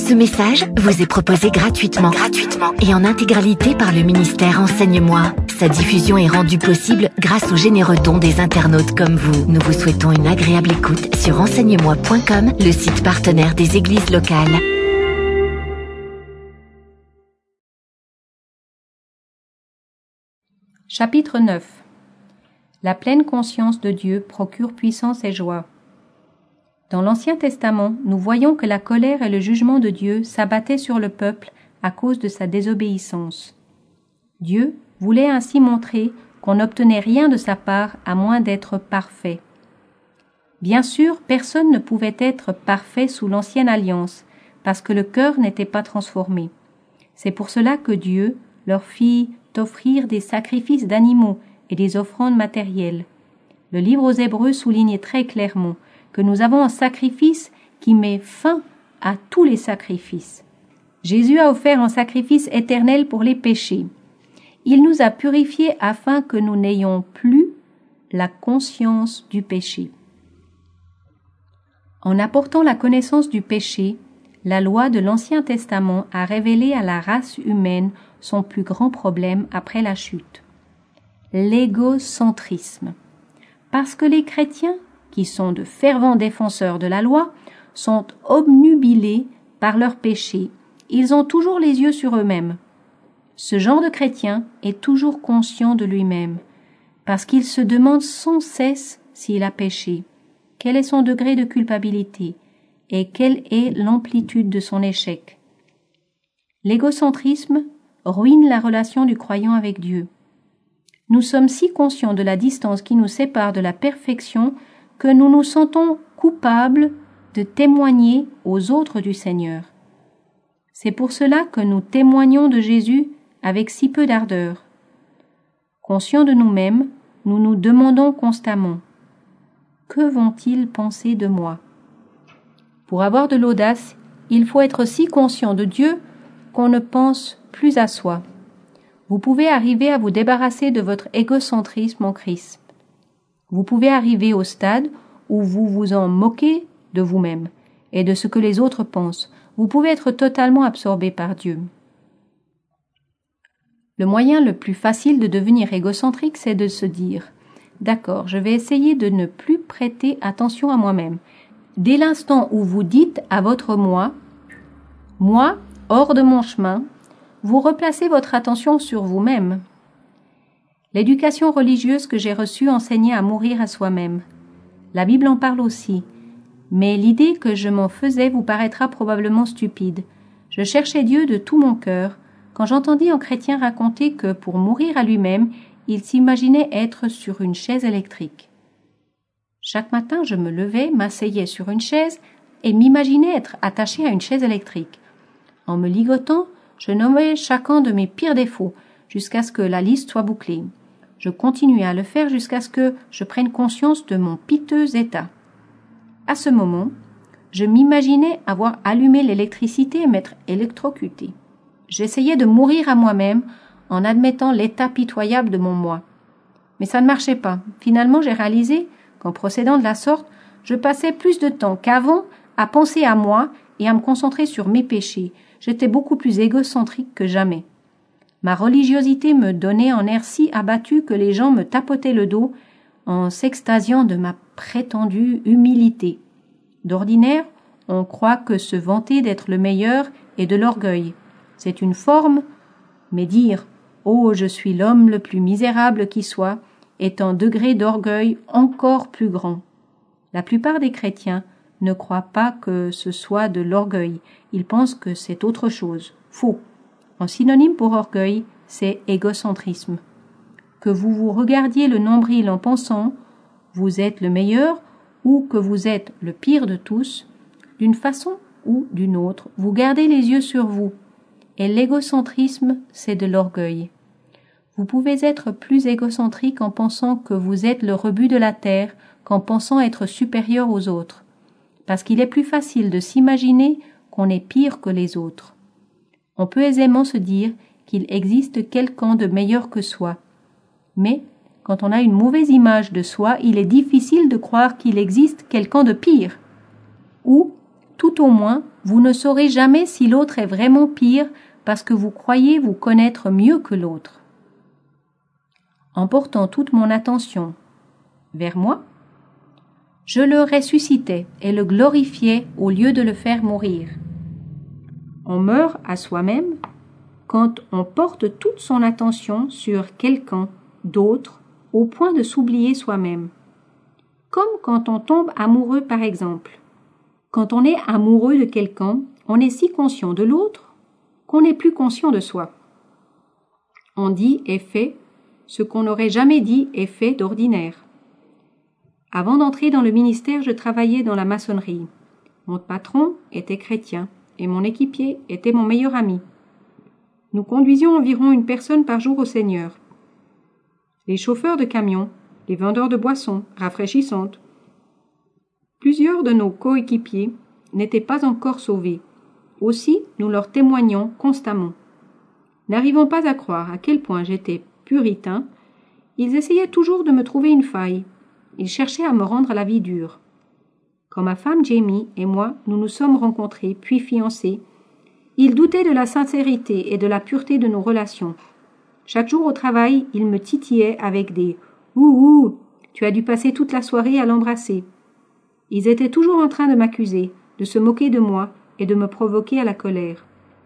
Ce message vous est proposé gratuitement et en intégralité par le ministère Enseigne-moi. Sa diffusion est rendue possible grâce aux généreux dons des internautes comme vous. Nous vous souhaitons une agréable écoute sur enseigne-moi.com, le site partenaire des églises locales. Chapitre 9. La pleine conscience de Dieu procure puissance et joie. Dans l'Ancien Testament, nous voyons que la colère et le jugement de Dieu s'abattaient sur le peuple à cause de sa désobéissance. Dieu voulait ainsi montrer qu'on n'obtenait rien de sa part à moins d'être parfait. Bien sûr, personne ne pouvait être parfait sous l'Ancienne Alliance, parce que le cœur n'était pas transformé. C'est pour cela que Dieu leur fit offrir des sacrifices d'animaux et des offrandes matérielles. Le livre aux Hébreux souligne très clairement que nous avons un sacrifice qui met fin à tous les sacrifices. Jésus a offert un sacrifice éternel pour les péchés. Il nous a purifiés afin que nous n'ayons plus la conscience du péché. En apportant la connaissance du péché, la loi de l'Ancien Testament a révélé à la race humaine son plus grand problème après la chute: l'égocentrisme. Parce que les chrétiens, qui sont de fervents défenseurs de la loi, sont obnubilés par leurs péchés. Ils ont toujours les yeux sur eux-mêmes. Ce genre de chrétien est toujours conscient de lui-même, parce qu'il se demande sans cesse s'il a péché, quel est son degré de culpabilité et quelle est l'amplitude de son échec. L'égocentrisme ruine la relation du croyant avec Dieu. Nous sommes si conscients de la distance qui nous sépare de la perfection que nous nous sentons coupables de témoigner aux autres du Seigneur. C'est pour cela que nous témoignons de Jésus avec si peu d'ardeur. Conscients de nous-mêmes, nous nous demandons constamment: que vont-ils penser de moi? Pour avoir de l'audace, il faut être si conscient de Dieu qu'on ne pense plus à soi. Vous pouvez arriver à vous débarrasser de votre égocentrisme en Christ. Vous pouvez arriver au stade où vous vous en moquez de vous-même et de ce que les autres pensent. Vous pouvez être totalement absorbé par Dieu. Le moyen le plus facile de devenir égocentrique, c'est de se dire: d'accord, je vais essayer de ne plus prêter attention à moi-même. Dès l'instant où vous dites à votre moi, hors de mon chemin, vous replacez votre attention sur vous-même. L'éducation religieuse que j'ai reçue enseignait à mourir à soi-même. La Bible en parle aussi, mais l'idée que je m'en faisais vous paraîtra probablement stupide. Je cherchais Dieu de tout mon cœur quand j'entendis un chrétien raconter que pour mourir à lui-même, il s'imaginait être sur une chaise électrique. Chaque matin, je me levais, m'asseyais sur une chaise et m'imaginais être attaché à une chaise électrique. En me ligotant, je nommais chacun de mes pires défauts jusqu'à ce que la liste soit bouclée. Je continuais à le faire jusqu'à ce que je prenne conscience de mon piteux état. À ce moment, je m'imaginais avoir allumé l'électricité et m'être électrocuté. J'essayais de mourir à moi-même en admettant l'état pitoyable de mon moi. Mais ça ne marchait pas. Finalement, j'ai réalisé qu'en procédant de la sorte, je passais plus de temps qu'avant à penser à moi et à me concentrer sur mes péchés. J'étais beaucoup plus égocentrique que jamais. Ma religiosité me donnait un air si abattu que les gens me tapotaient le dos en s'extasiant de ma prétendue humilité. D'ordinaire, on croit que se vanter d'être le meilleur est de l'orgueil. C'est une forme, mais dire « Oh, je suis l'homme le plus misérable qui soit » est un degré d'orgueil encore plus grand. La plupart des chrétiens ne croient pas que ce soit de l'orgueil. Ils pensent que c'est autre chose. Faux. Un synonyme pour orgueil, c'est égocentrisme. Que vous vous regardiez le nombril en pensant « vous êtes le meilleur » ou que vous êtes le pire de tous, d'une façon ou d'une autre, vous gardez les yeux sur vous. Et l'égocentrisme, c'est de l'orgueil. Vous pouvez être plus égocentrique en pensant que vous êtes le rebut de la terre qu'en pensant être supérieur aux autres. Parce qu'il est plus facile de s'imaginer qu'on est pire que les autres. On peut aisément se dire qu'il existe quelqu'un de meilleur que soi. Mais, quand on a une mauvaise image de soi, il est difficile de croire qu'il existe quelqu'un de pire. Ou, tout au moins, Vous ne saurez jamais si l'autre est vraiment pire parce que vous croyez vous connaître mieux que l'autre. En portant toute mon attention vers moi, je le ressuscitais et le glorifiais au lieu de le faire mourir. On meurt à soi-même quand on porte toute son attention sur quelqu'un d'autre au point de s'oublier soi-même. Comme quand on tombe amoureux par exemple. Quand on est amoureux de quelqu'un, on est si conscient de l'autre qu'on n'est plus conscient de soi. On dit et fait ce qu'on n'aurait jamais dit et fait d'ordinaire. Avant d'entrer dans le ministère, je travaillais dans la maçonnerie. Mon patron était chrétien et mon équipier était mon meilleur ami. Nous conduisions environ une personne par jour au Seigneur. Les chauffeurs de camions, les vendeurs de boissons rafraîchissantes. Plusieurs de nos coéquipiers n'étaient pas encore sauvés. Aussi, nous leur témoignions constamment. N'arrivant pas à croire à quel point j'étais puritain, ils essayaient toujours de me trouver une faille. Ils cherchaient à me rendre la vie dure. Quand ma femme Jamie et moi nous nous sommes rencontrés puis fiancés, ils doutaient de la sincérité et de la pureté de nos relations. Chaque jour au travail, ils me titillaient avec des « Ouh, tu as dû passer toute la soirée à l'embrasser ». Ils étaient toujours en train de m'accuser, de se moquer de moi et de me provoquer à la colère.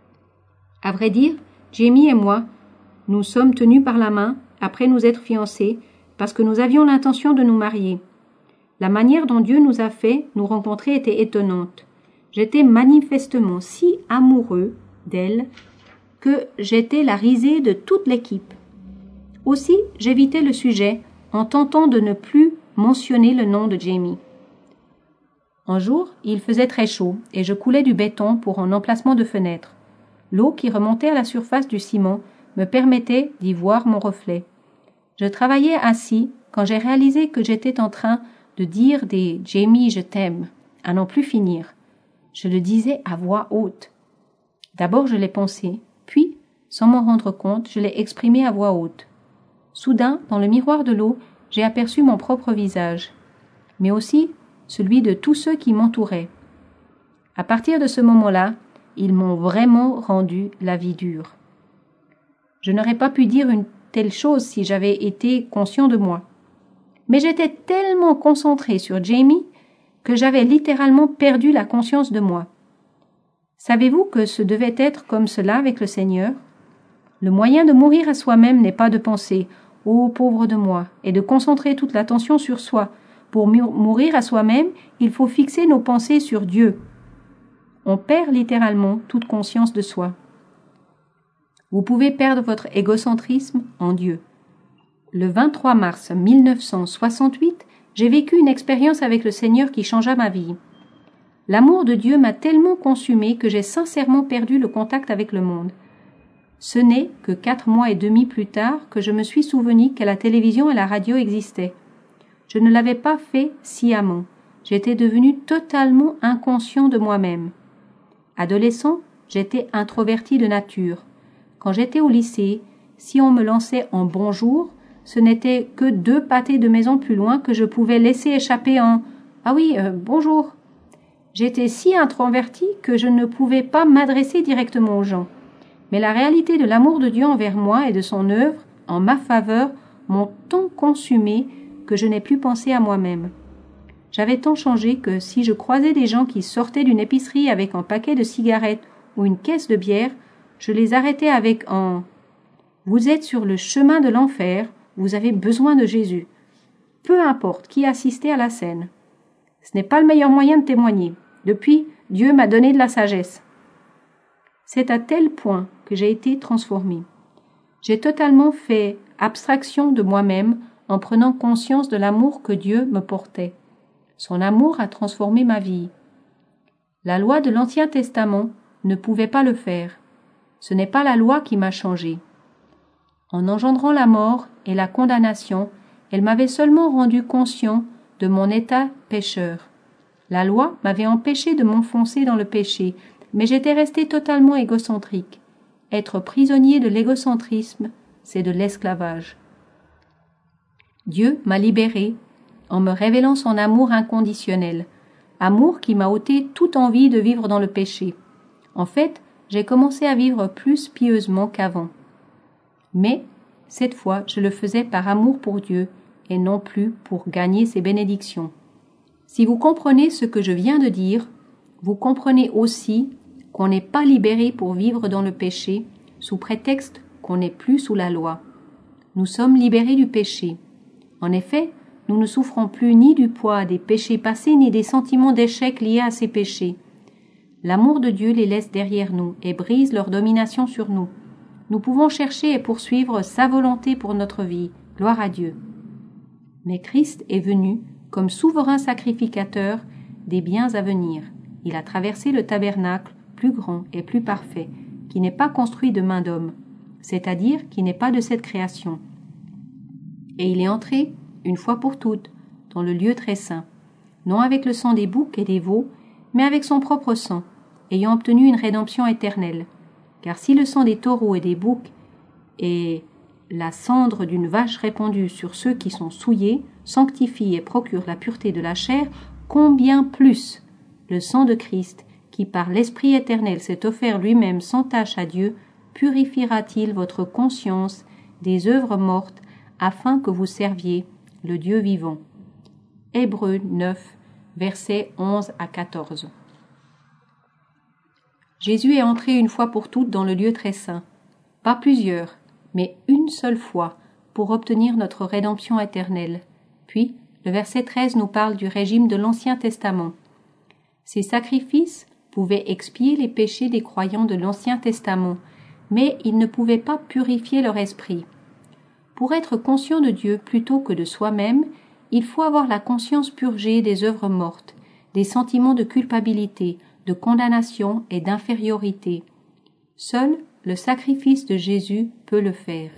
À vrai dire, Jamie et moi, nous sommes tenus par la main après nous être fiancés parce que nous avions l'intention de nous marier. La manière dont Dieu nous a fait nous rencontrer était étonnante. J'étais manifestement si amoureux d'elle que j'étais la risée de toute l'équipe. Aussi, j'évitais le sujet en tentant de ne plus mentionner le nom de Jamie. Un jour, il faisait très chaud et je coulais du béton pour un emplacement de fenêtre. L'eau qui remontait à la surface du ciment me permettait d'y voir mon reflet. Je travaillais assis quand j'ai réalisé que j'étais en train de dire des « Jamie, je t'aime » à n'en plus finir. Je le disais à voix haute. D'abord je l'ai pensé, puis, sans m'en rendre compte, je l'ai exprimé à voix haute. Soudain, dans le miroir de l'eau, j'ai aperçu mon propre visage, mais aussi celui de tous ceux qui m'entouraient. À partir de ce moment-là, ils m'ont vraiment rendu la vie dure. Je n'aurais pas pu dire une telle chose si j'avais été conscient de moi. Mais j'étais tellement concentré sur Jamie que j'avais littéralement perdu la conscience de moi. Savez-vous que ce devait être comme cela avec le Seigneur? Le moyen de mourir à soi-même n'est pas de penser « Oh, pauvre de moi » et de concentrer toute l'attention sur soi. Pour mourir à soi-même, il faut fixer nos pensées sur Dieu. On perd littéralement toute conscience de soi. Vous pouvez perdre votre égocentrisme en Dieu. Le 23 mars 1968, j'ai vécu une expérience avec le Seigneur qui changea ma vie. L'amour de Dieu m'a tellement consumé que j'ai sincèrement perdu le contact avec le monde. Ce n'est que 4 mois et demi plus tard que je me suis souvenu que la télévision et la radio existaient. Je ne l'avais pas fait sciemment. J'étais devenu totalement inconscient de moi-même. Adolescent, j'étais introverti de nature. Quand j'étais au lycée, si on me lançait en bonjour, ce n'était que 2 pâtés de maison plus loin que je pouvais laisser échapper en « Ah oui, bonjour ». J'étais si introverti que je ne pouvais pas m'adresser directement aux gens. Mais la réalité de l'amour de Dieu envers moi et de son œuvre, en ma faveur, m'ont tant consumé que je n'ai plus pensé à moi-même. J'avais tant changé que si je croisais des gens qui sortaient d'une épicerie avec un paquet de cigarettes ou une caisse de bière, je les arrêtais avec un « Vous êtes sur le chemin de l'enfer, vous avez besoin de Jésus ». Peu importe qui assistait à la scène. Ce n'est pas le meilleur moyen de témoigner. Depuis, Dieu m'a donné de la sagesse. C'est à tel point que j'ai été transformé. J'ai totalement fait abstraction de moi-même en prenant conscience de l'amour que Dieu me portait. Son amour a transformé ma vie. La loi de l'Ancien Testament ne pouvait pas le faire. Ce n'est pas la loi qui m'a changé. En engendrant la mort et la condamnation, elle m'avait seulement rendu conscient de mon état pécheur. La loi m'avait empêché de m'enfoncer dans le péché, mais j'étais resté totalement égocentrique. Être prisonnier de l'égocentrisme, c'est de l'esclavage. Dieu m'a libéré en me révélant son amour inconditionnel. amour qui m'a ôté toute envie de vivre dans le péché. En fait, j'ai commencé à vivre plus pieusement qu'avant. Mais, cette fois, je le faisais par amour pour Dieu et non plus pour gagner ses bénédictions. Si vous comprenez ce que je viens de dire, vous comprenez aussi qu'on n'est pas libéré pour vivre dans le péché sous prétexte qu'on n'est plus sous la loi. Nous sommes libérés du péché. En effet, nous ne souffrons plus ni du poids des péchés passés ni des sentiments d'échec liés à ces péchés. L'amour de Dieu les laisse derrière nous et brise leur domination sur nous. Nous pouvons chercher et poursuivre sa volonté pour notre vie. Gloire à Dieu. Mais Christ est venu comme souverain sacrificateur des biens à venir. Il a traversé le tabernacle plus grand et plus parfait, qui n'est pas construit de main d'homme, c'est-à-dire qui n'est pas de cette création. Et il est entré, une fois pour toutes, dans le lieu très saint, non avec le sang des boucs et des veaux, mais avec son propre sang, ayant obtenu une rédemption éternelle. Car si le sang des taureaux et des boucs et la cendre d'une vache répandue sur ceux qui sont souillés sanctifie et procure la pureté de la chair, combien plus le sang de Christ, qui par l'Esprit éternel s'est offert lui-même sans tache à Dieu, purifiera-t-il votre conscience des œuvres mortes, afin que vous serviez le Dieu vivant. Hébreux 9, versets 11 à 14. Jésus est entré une fois pour toutes dans le lieu très saint, pas plusieurs, mais une seule fois, pour obtenir notre rédemption éternelle. Puis, le verset 13 nous parle du régime de l'Ancien Testament. Ces sacrifices pouvaient expier les péchés des croyants de l'Ancien Testament, mais ils ne pouvaient pas purifier leur esprit. Pour être conscient de Dieu plutôt que de soi-même, il faut avoir la conscience purgée des œuvres mortes, des sentiments de culpabilité, de condamnation et d'infériorité. Seul le sacrifice de Jésus peut le faire.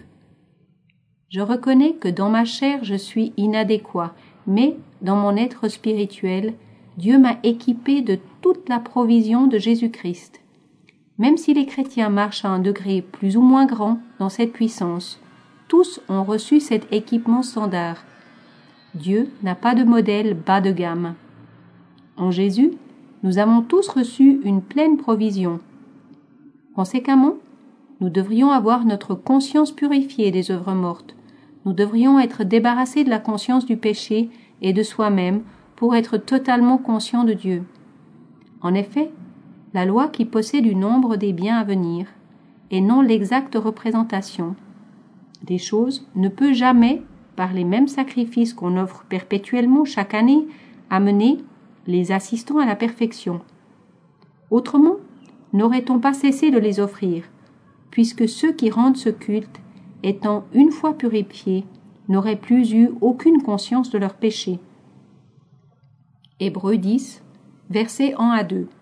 Je reconnais que dans ma chair je suis inadéquat, mais dans mon être spirituel, Dieu m'a équipé de toute la provision de Jésus-Christ. Même si les chrétiens marchent à un degré plus ou moins grand dans cette puissance, tous ont reçu cet équipement standard. Dieu n'a pas de modèle bas de gamme. En Jésus, nous avons tous reçu une pleine provision. Conséquemment, nous devrions avoir notre conscience purifiée des œuvres mortes. Nous devrions être débarrassés de la conscience du péché et de soi-même pour être totalement conscients de Dieu. En effet, la loi qui possède du nombre des biens à venir, et non l'exacte représentation des choses, ne peut jamais, par les mêmes sacrifices qu'on offre perpétuellement chaque année, amener les assistants à la perfection. Autrement, n'aurait-on pas cessé de les offrir, puisque ceux qui rendent ce culte, étant une fois purifiés, n'auraient plus eu aucune conscience de leur péché. Hébreux 10, versets 1 à 2.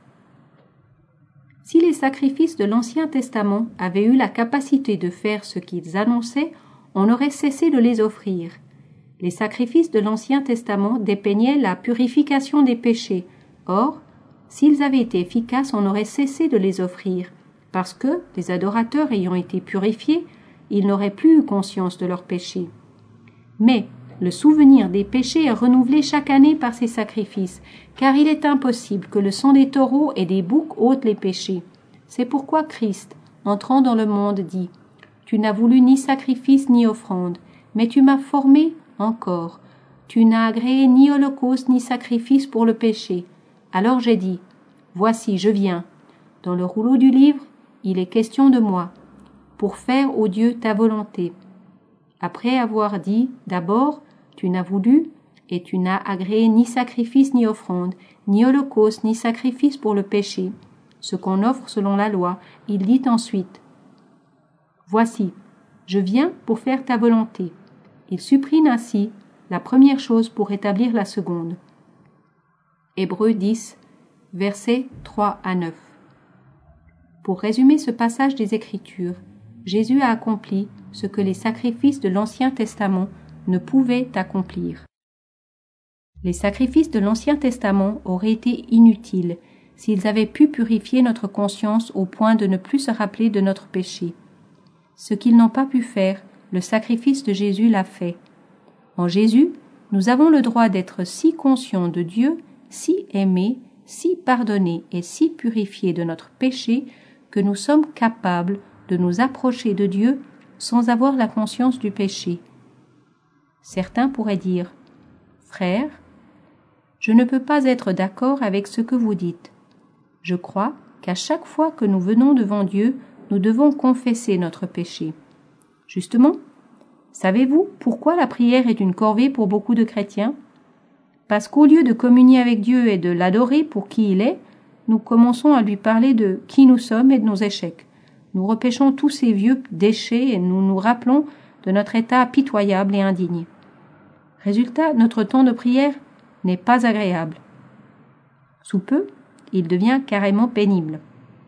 Si les sacrifices de l'Ancien Testament avaient eu la capacité de faire ce qu'ils annonçaient, on aurait cessé de les offrir. Les sacrifices de l'Ancien Testament dépeignaient la purification des péchés. Or, s'ils avaient été efficaces, on aurait cessé de les offrir, parce que, les adorateurs ayant été purifiés, ils n'auraient plus eu conscience de leurs péchés. Mais le souvenir des péchés est renouvelé chaque année par ces sacrifices, car il est impossible que le sang des taureaux et des boucs ôte les péchés. C'est pourquoi Christ, entrant dans le monde, dit « Tu n'as voulu ni sacrifice ni offrande, mais tu m'as formé encore. Tu n'as agréé ni holocauste ni sacrifice pour le péché. Alors j'ai dit « Voici, je viens. Dans le rouleau du livre, il est question de moi, pour faire, ô Dieu, ta volonté. » Après avoir dit d'abord « Tu n'as voulu et tu n'as agréé ni sacrifice ni offrande, ni holocauste ni sacrifice pour le péché, ce qu'on offre selon la loi, il dit ensuite « Voici, je viens pour faire ta volonté. » Il supprime ainsi la première chose pour établir la seconde. Hébreux 10, versets 3 à 9. Pour résumer ce passage des Écritures, Jésus a accompli ce que les sacrifices de l'Ancien Testament ne pouvaient accomplir. Les sacrifices de l'Ancien Testament auraient été inutiles s'ils avaient pu purifier notre conscience au point de ne plus se rappeler de notre péché. Ce qu'ils n'ont pas pu faire, le sacrifice de Jésus l'a fait. En Jésus, nous avons le droit d'être si conscients de Dieu si aimés, si pardonnés et si purifiés de notre péché que nous sommes capables de nous approcher de Dieu sans avoir la conscience du péché. Certains pourraient dire « Frère, je ne peux pas être d'accord avec ce que vous dites. Je crois qu'à chaque fois que nous venons devant Dieu, nous devons confesser notre péché. » Justement, savez-vous pourquoi la prière est une corvée pour beaucoup de chrétiens? Parce qu'au lieu de communier avec Dieu et de l'adorer pour qui il est, nous commençons à lui parler de qui nous sommes et de nos échecs. Nous repêchons tous ces vieux déchets et nous nous rappelons de notre état pitoyable et indigne. Résultat, notre temps de prière n'est pas agréable. Sous peu, il devient carrément pénible.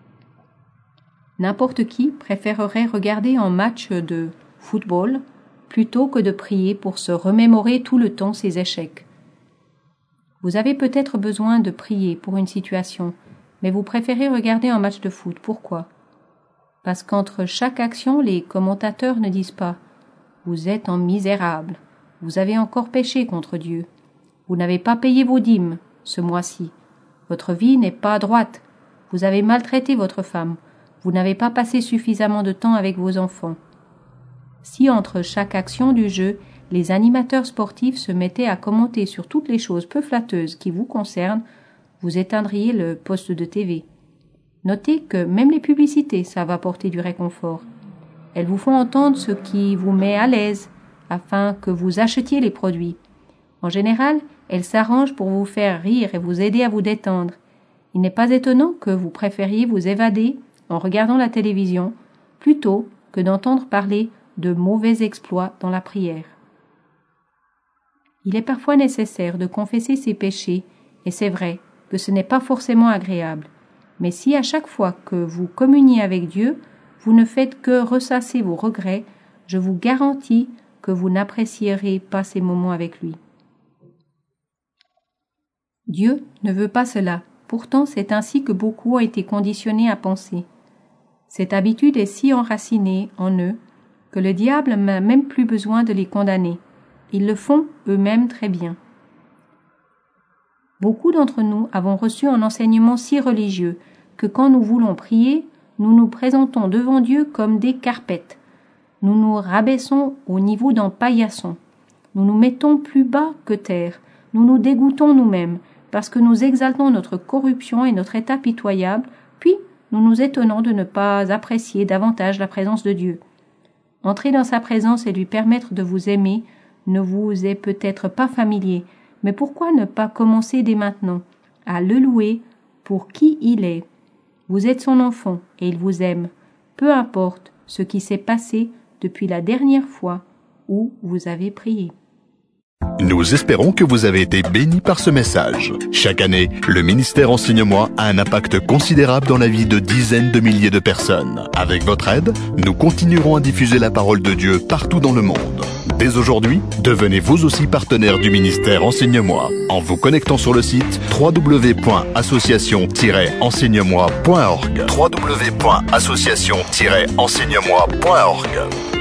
N'importe qui préférerait regarder un match de football plutôt que de prier pour se remémorer tout le temps ses échecs. Vous avez peut-être besoin de prier pour une situation, mais vous préférez regarder un match de foot. Pourquoi? Parce qu'entre chaque action, les commentateurs ne disent pas « Vous êtes un misérable, vous avez encore péché contre Dieu, vous n'avez pas payé vos dîmes ce mois-ci, votre vie n'est pas droite, vous avez maltraité votre femme, vous n'avez pas passé suffisamment de temps avec vos enfants. » Si entre chaque action du jeu, les animateurs sportifs se mettaient à commenter sur toutes les choses peu flatteuses qui vous concernent, vous éteindriez le poste de TV. Notez que même les publicités savent apporter du réconfort. Elles vous font entendre ce qui vous met à l'aise, afin que vous achetiez les produits. En général, elles s'arrangent pour vous faire rire et vous aider à vous détendre. Il n'est pas étonnant que vous préfériez vous évader en regardant la télévision, plutôt que d'entendre parler de mauvais exploits dans la prière. Il est parfois nécessaire de confesser ses péchés, et c'est vrai que ce n'est pas forcément agréable. Mais si à chaque fois que vous communiez avec Dieu, vous ne faites que ressasser vos regrets, je vous garantis que vous n'apprécierez pas ces moments avec lui. Dieu ne veut pas cela, pourtant c'est ainsi que beaucoup ont été conditionnés à penser. Cette habitude est si enracinée en eux que le diable n'a même plus besoin de les condamner. Ils le font eux-mêmes très bien. Beaucoup d'entre nous avons reçu un enseignement si religieux que quand nous voulons prier, nous nous présentons devant Dieu comme des carpettes. Nous nous rabaissons au niveau d'un paillasson. Nous nous mettons plus bas que terre. Nous nous dégoûtons nous-mêmes parce que nous exaltons notre corruption et notre état pitoyable, puis nous nous étonnons de ne pas apprécier davantage la présence de Dieu. Entrer dans sa présence et lui permettre de vous aimer ne vous est peut-être pas familier, mais pourquoi ne pas commencer dès maintenant à le louer pour qui il est? Vous êtes son enfant et il vous aime, peu importe ce qui s'est passé depuis la dernière fois où vous avez prié. Nous espérons que vous avez été bénis par ce message. Chaque année, le ministère Enseigne-moi a un impact considérable dans la vie de dizaines de milliers de personnes. Avec votre aide, nous continuerons à diffuser la parole de Dieu partout dans le monde. Dès aujourd'hui, devenez vous aussi partenaire du ministère Enseigne-moi en vous connectant sur le site www.association-enseigne-moi.org. www.association-enseigne-moi.org.